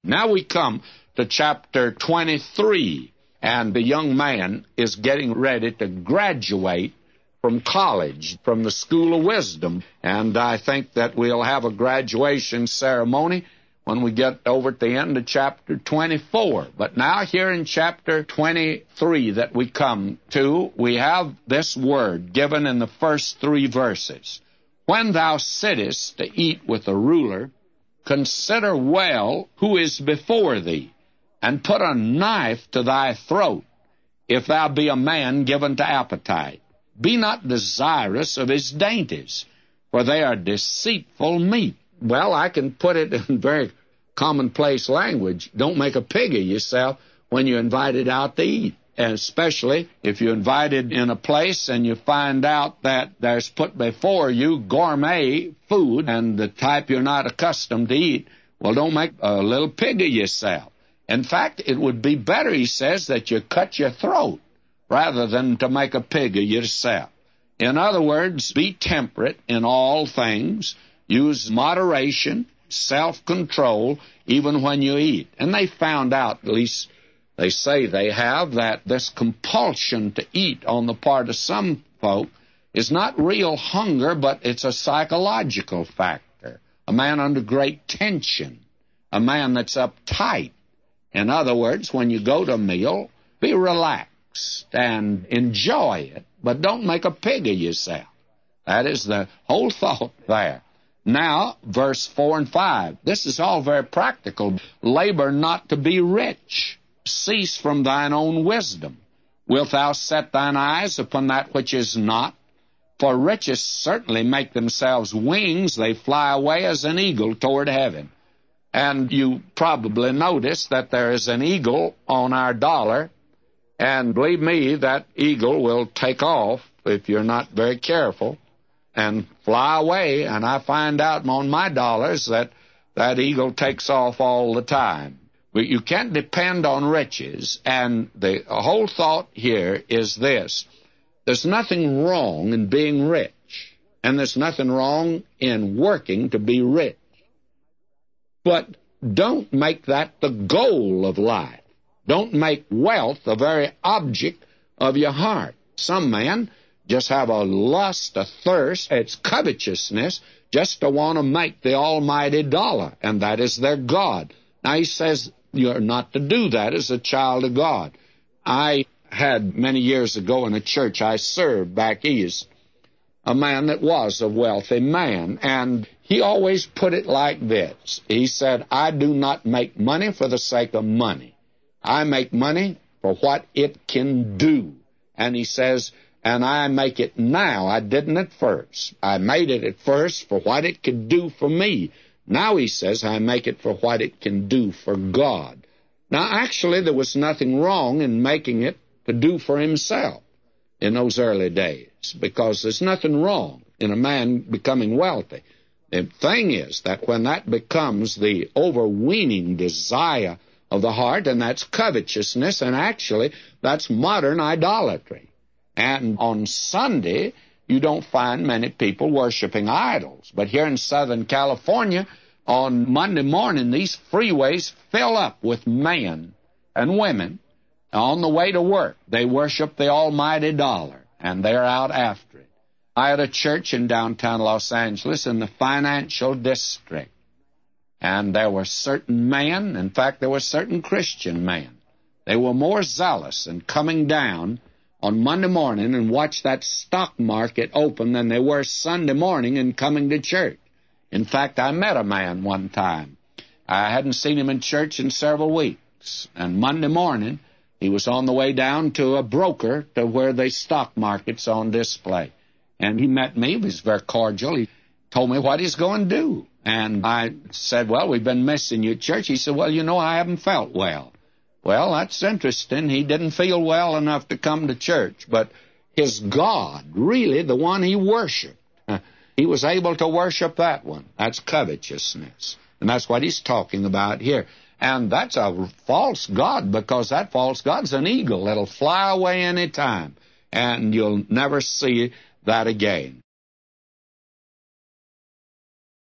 Now we come to chapter 23, and the young man is getting ready to graduate from college, from the School of Wisdom. And I think that we'll have a graduation ceremony when we get over at the end of chapter 24. But now here in chapter 23 that we come to, we have this word given in the first 3 verses. When thou sittest to eat with a ruler, consider well who is before thee, and put a knife to thy throat, if thou be a man given to appetite. Be not desirous of his dainties, for they are deceitful meat. Well, I can put it in very commonplace language. Don't make a pig of yourself when you're invited out to eat. And especially if you're invited in a place and you find out that there's put before you gourmet food and the type you're not accustomed to eat, well, don't make a little pig of yourself. In fact, it would be better, he says, that you cut your throat rather than to make a pig of yourself. In other words, be temperate in all things. Use moderation, self-control, even when you eat. And they found out, at least they say they have, that this compulsion to eat on the part of some folk is not real hunger, but it's a psychological factor. A man under great tension, a man that's uptight. In other words, when you go to a meal, be relaxed and enjoy it, but don't make a pig of yourself. That is the whole thought there. Now, verse 4 and 5. This is all very practical. Labor not to be rich. Cease from thine own wisdom. Wilt thou set thine eyes upon that which is not? For riches certainly make themselves wings. They fly away as an eagle toward heaven. And you probably notice that there is an eagle on our dollar. And believe me, that eagle will take off if you're not very careful and fly away. And I find out on my dollars that that eagle takes off all the time. But you can't depend on riches. And the whole thought here is this. There's nothing wrong in being rich. And there's nothing wrong in working to be rich. But don't make that the goal of life. Don't make wealth the very object of your heart. Some men just have a lust, a thirst, it's covetousness, just to want to make the almighty dollar, and that is their God. Now, he says you're not to do that as a child of God. I had many years ago in a church I served back east, a man that was a wealthy man, and he always put it like this. He said, I do not make money for the sake of money. I make money for what it can do. And he says, and I make it now. I didn't at first. I made it at first for what it could do for me. Now, he says, I make it for what it can do for God. Now, actually, there was nothing wrong in making it to do for himself in those early days, because there's nothing wrong in a man becoming wealthy. The thing is that when that becomes the overweening desire of the heart, and that's covetousness, and actually that's modern idolatry. And on Sunday, you don't find many people worshiping idols. But here in Southern California, on Monday morning, these freeways fill up with men and women on the way to work. They worship the almighty dollar, and they're out after it. I had a church in downtown Los Angeles in the financial district, and there were certain men, in fact, there were certain Christian men. They were more zealous in coming down on Monday morning and watch that stock market open than they were Sunday morning and coming to church. In fact, I met a man one time. I hadn't seen him in church in several weeks, and Monday morning he was on the way down to a broker to where the stock market's on display. And he met me. He was very cordial. He told me what he's going to do. And I said, well, we've been missing you at church. He said, well, you know, I haven't felt well. Well, that's interesting. He didn't feel well enough to come to church. But his God, really the one he worshiped, he was able to worship that one. That's covetousness. And that's what he's talking about here. And that's a false god, because that false god's an eagle that'll fly away any time. And you'll never see that again.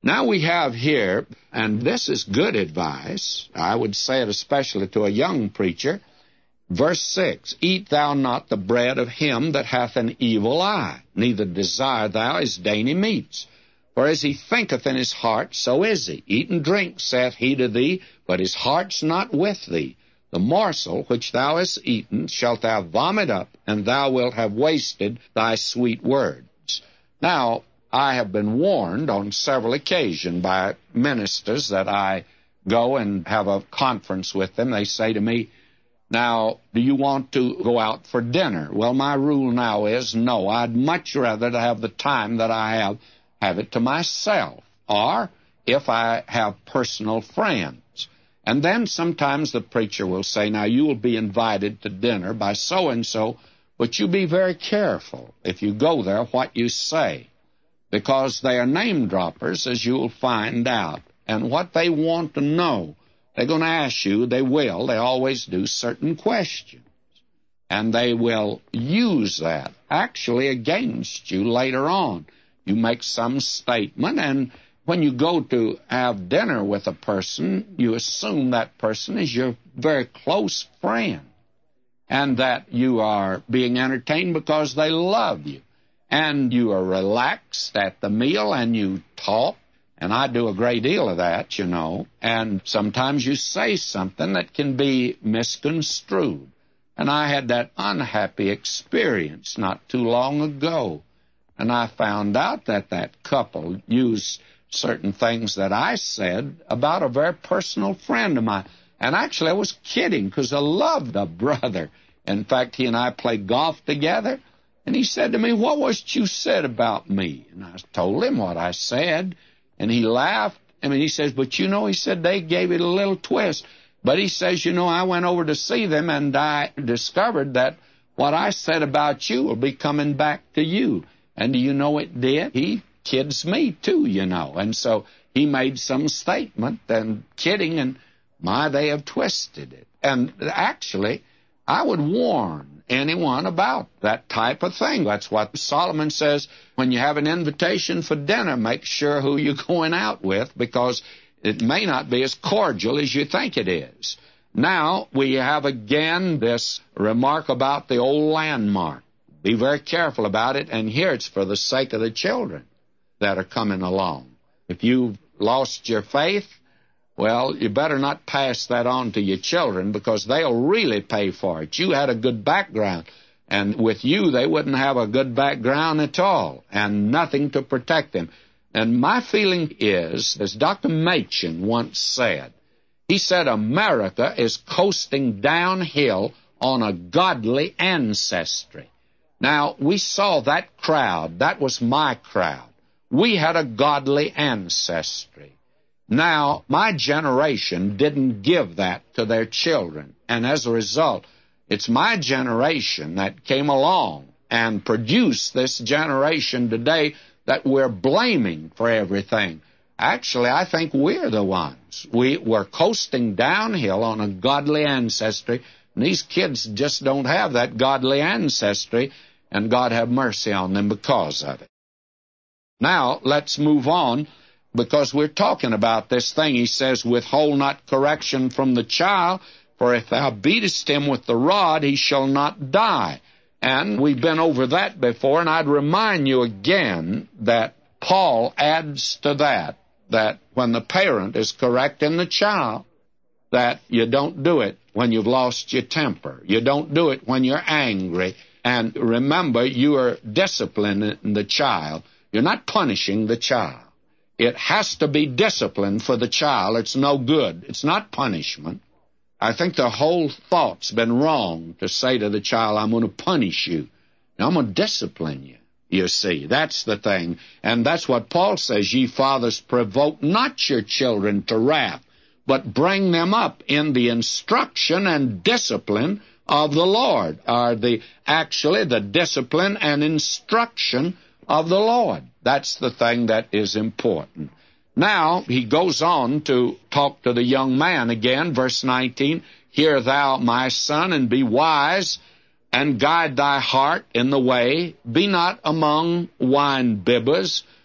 Now we have here, and this is good advice, I would say it especially to a young preacher, verse 6, Eat thou not the bread of him that hath an evil eye, neither desire thou his dainty meats. For as he thinketh in his heart, so is he. Eat and drink, saith he to thee, but his heart's not with thee. The morsel which thou hast eaten shalt thou vomit up, and thou wilt have wasted thy sweet words. Now, I have been warned on several occasions by ministers that I go and have a conference with them. They say to me, now, do you want to go out for dinner? Well, my rule now is no. I'd much rather to have the time that I have it to myself, or if I have personal friends. And then sometimes the preacher will say, now, you will be invited to dinner by so-and-so, but you be very careful if you go there what you say, because they are name droppers, as you'll find out. And what they want to know, they're going to ask you, they always do, certain questions. And they will use that actually against you later on. You make some statement, and when you go to have dinner with a person, you assume that person is your very close friend, and that you are being entertained because they love you. And you are relaxed at the meal, and you talk, and I do a great deal of that, you know, and sometimes you say something that can be misconstrued. And I had that unhappy experience not too long ago, and I found out that that couple used certain things that I said about a very personal friend of mine. And actually, I was kidding, because I loved a brother. In fact, he and I played golf together. And he said to me, what was it you said about me? And I told him what I said, and he laughed. I mean, he says, but you know, he said, they gave it a little twist. But he says, you know, I went over to see them, and I discovered that what I said about you will be coming back to you. And do you know it did? He kids me, too, you know. And so he made some statement, and kidding, and they have twisted it. And actually, I would warn anyone about that type of thing. That's what Solomon says. When you have an invitation for dinner, make sure who you're going out with, because it may not be as cordial as you think it is. Now, we have again this remark about the old landmark. Be very careful about it, and here it's for the sake of the children that are coming along. If you've lost your faith, well, you better not pass that on to your children, because they'll really pay for it. You had a good background, and with you, they wouldn't have a good background at all, and nothing to protect them. And my feeling is, as Dr. Machen once said, he said, America is coasting downhill on a godly ancestry. Now, we saw that crowd. That was my crowd. We had a godly ancestry. Now, my generation didn't give that to their children, and as a result, it's my generation that came along and produced this generation today that we're blaming for everything. Actually, I think we're the ones. We're coasting downhill on a godly ancestry, and these kids just don't have that godly ancestry, and God have mercy on them because of it. Now, let's move on, because we're talking about this thing. He says, withhold not correction from the child, for if thou beatest him with the rod, he shall not die. And we've been over that before, and I'd remind you again that Paul adds to that when the parent is correcting the child, that you don't do it when you've lost your temper. You don't do it when you're angry. And remember, you are disciplining the child. You're not punishing the child. It has to be discipline for the child. It's no good. It's not punishment. I think the whole thought's been wrong to say to the child, I'm going to punish you. Now, I'm going to discipline you. You see, that's the thing. And that's what Paul says, ye fathers, provoke not your children to wrath, but bring them up in the instruction and discipline of the Lord, or actually the discipline and instruction of the Lord. That's the thing that is important. Now, he goes on to talk to the young man again, verse 19, Hear thou, my son, and be wise, and guide thy heart in the way. Be not among wine bibbers,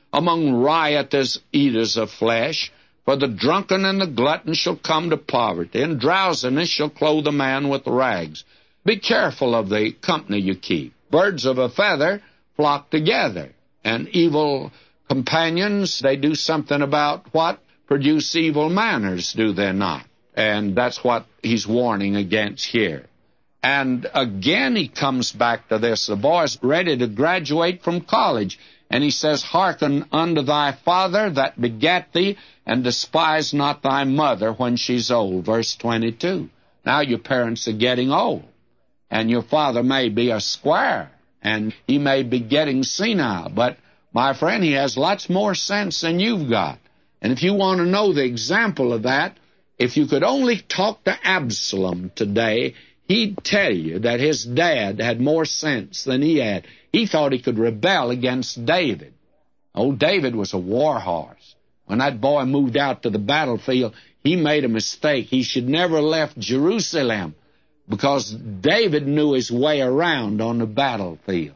among riotous eaters of flesh. For the drunken and the glutton shall come to poverty, and drowsiness shall clothe a man with rags. Be careful of the company you keep. Birds of a feather flock together, and evil companions, they do something about what? Produce evil manners, do they not? And that's what he's warning against here. And again he comes back to this. The boy's ready to graduate from college. And he says, hearken unto thy father that begat thee, and despise not thy mother when she's old. Verse 22. Now your parents are getting old. And your father may be a square, and he may be getting senile. But, my friend, he has lots more sense than you've got. And if you want to know the example of that, if you could only talk to Absalom today, he'd tell you that his dad had more sense than he had. He thought he could rebel against David. Old David was a war horse. When that boy moved out to the battlefield, he made a mistake. He should never have left Jerusalem, because David knew his way around on the battlefield.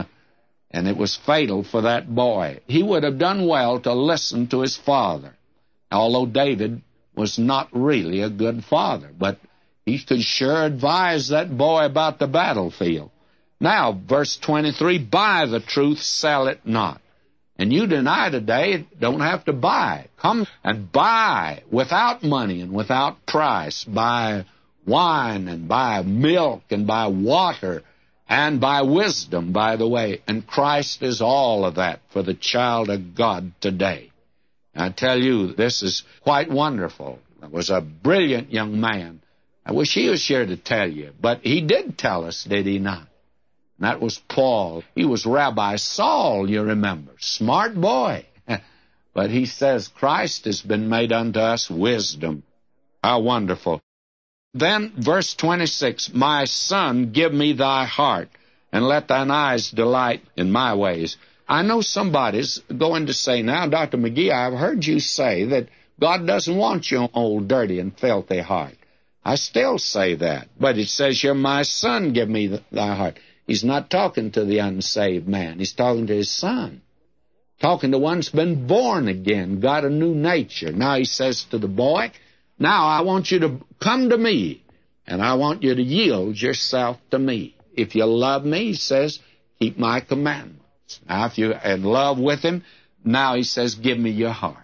And it was fatal for that boy. He would have done well to listen to his father, although David was not really a good father. But he could sure advise that boy about the battlefield. Now, verse 23, buy the truth, sell it not. And you deny today, don't have to buy. Come and buy without money and without price. Buy wine and buy milk and buy water and buy wisdom, by the way. And Christ is all of that for the child of God today. I tell you, this is quite wonderful. It was a brilliant young man. I wish he was here to tell you, but he did tell us, did he not? And that was Paul. He was Rabbi Saul, you remember. Smart boy. But he says, Christ has been made unto us wisdom. How wonderful. Then, verse 26, my son, give me thy heart, and let thine eyes delight in my ways. I know somebody's going to say, now, Dr. McGee, I've heard you say that God doesn't want your old, dirty, and filthy heart. I still say that. But it says here, my son, give me thy heart. He's not talking to the unsaved man. He's talking to his son. Talking to one who's been born again, got a new nature. Now he says to the boy, now I want you to come to me, and I want you to yield yourself to me. If you love me, he says, keep my commandments. Now, if you're in love with him, now he says, give me your heart.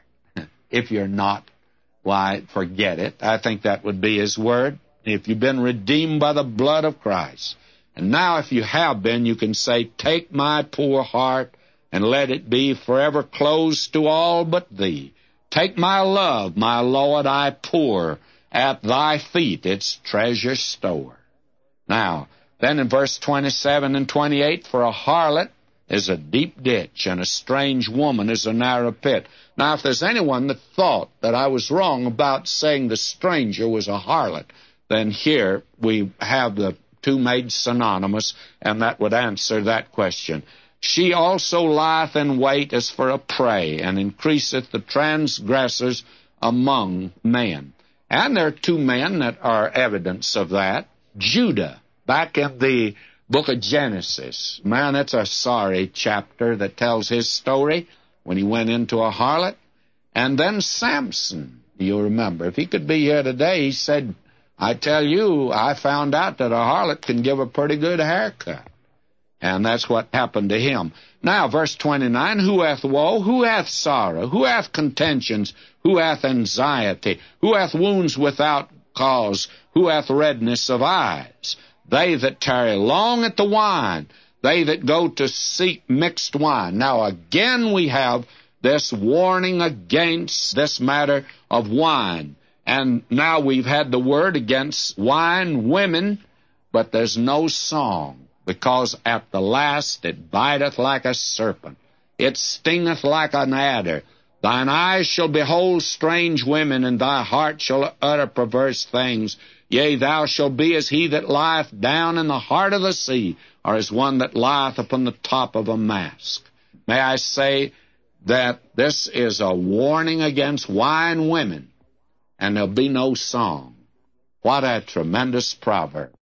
If you're not, why, forget it. I think that would be his word. If you've been redeemed by the blood of Christ. And now if you have been, you can say, take my poor heart and let it be forever closed to all but thee. Take my love, my Lord, I pour at thy feet its treasure store. Now, then in verse 27 and 28, for a harlot is a deep ditch, and a strange woman is a narrow pit. Now, if there's anyone that thought that I was wrong about saying the stranger was a harlot, then here we have the two made synonymous, and that would answer that question. She also lieth in wait as for a prey, and increaseth the transgressors among men. And there are two men that are evidence of that. Judah, back in the book of Genesis. Man, that's a sorry chapter that tells his story when he went into a harlot. And then Samson, you remember. If he could be here today, he said, I tell you, I found out that a harlot can give a pretty good haircut. And that's what happened to him. Now, verse 29, who hath woe? Who hath sorrow? Who hath contentions? Who hath anxiety? Who hath wounds without cause? Who hath redness of eyes? They that tarry long at the wine, they that go to seek mixed wine. Now, again we have this warning against this matter of wine. And now we've had the word against wine, women, but there's no song, because at the last it biteth like a serpent. It stingeth like an adder. Thine eyes shall behold strange women, and thy heart shall utter perverse things. Yea, thou shalt be as he that lieth down in the heart of the sea, or as one that lieth upon the top of a mast. May I say that this is a warning against wine women, and there'll be no song. What a tremendous proverb.